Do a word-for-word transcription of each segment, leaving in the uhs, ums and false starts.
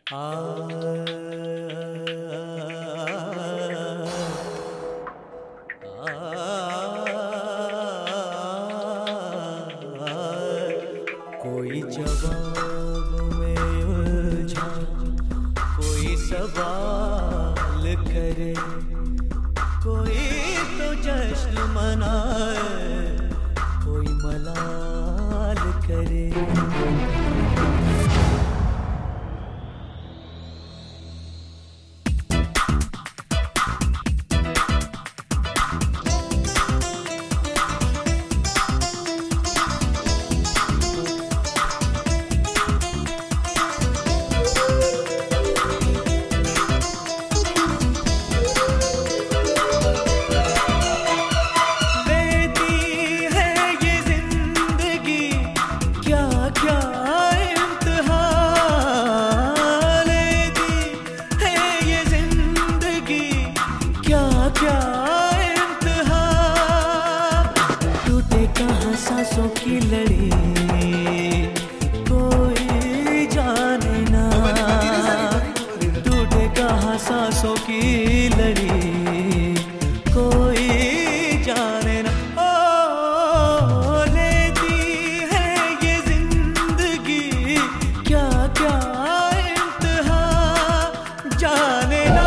आ, कोई जवाब में उलझा, कोई सवाल करे, कोई तो जश्न मनाए, कोई मलाल करे। सांसों की लड़ी कोई जाने ना, टूटे कहाँ सांसों की लड़ी कोई जाने ना। ओ लेती है ये जिंदगी क्या क्या इम्तिहा, जाने ना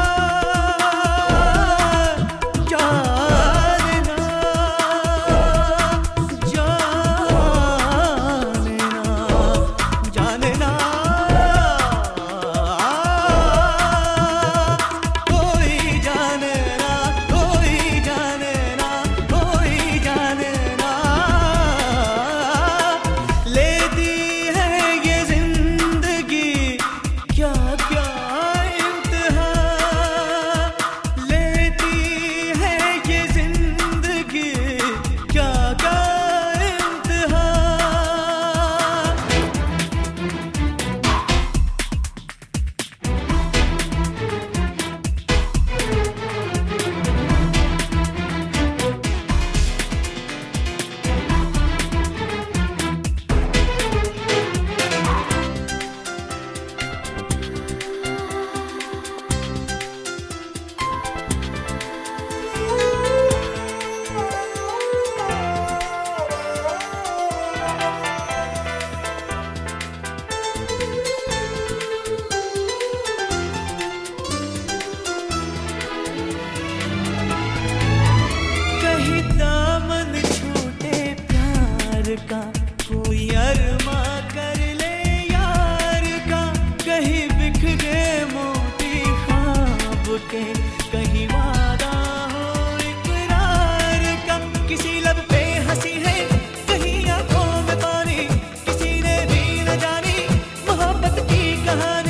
का कोई अरमा कर ले यार का, कहीं बिखरे मोती ख्वाब के, कहीं वादा हो इकरार का, किसी लब पे हंसी है कहीं आंखों में पानी, किसी ने भी न जानी मोहब्बत की कहानी।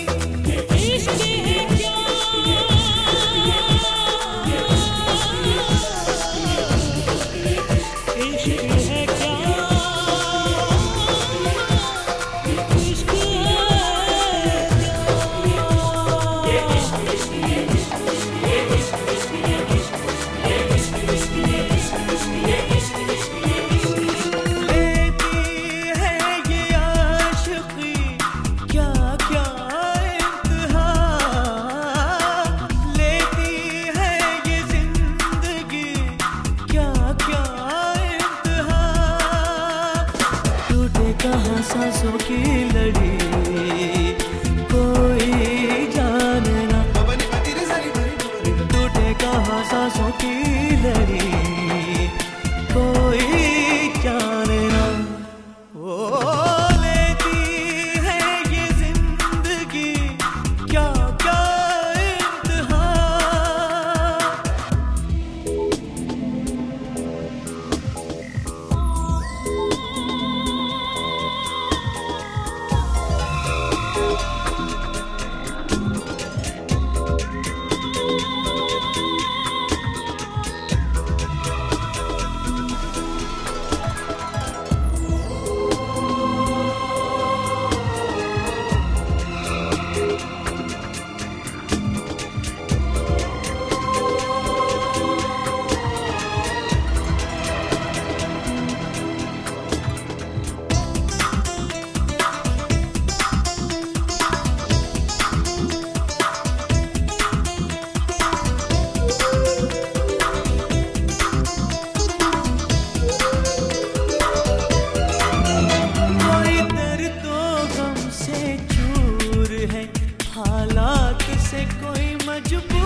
कहाँ सांसों की लड़ी कोई जाने ना, टूटे कहाँ सांसों की लड़ी कोई जाने ना। ओ लेती है ये जिंदगी क्या क्या इम्तिहा। चुप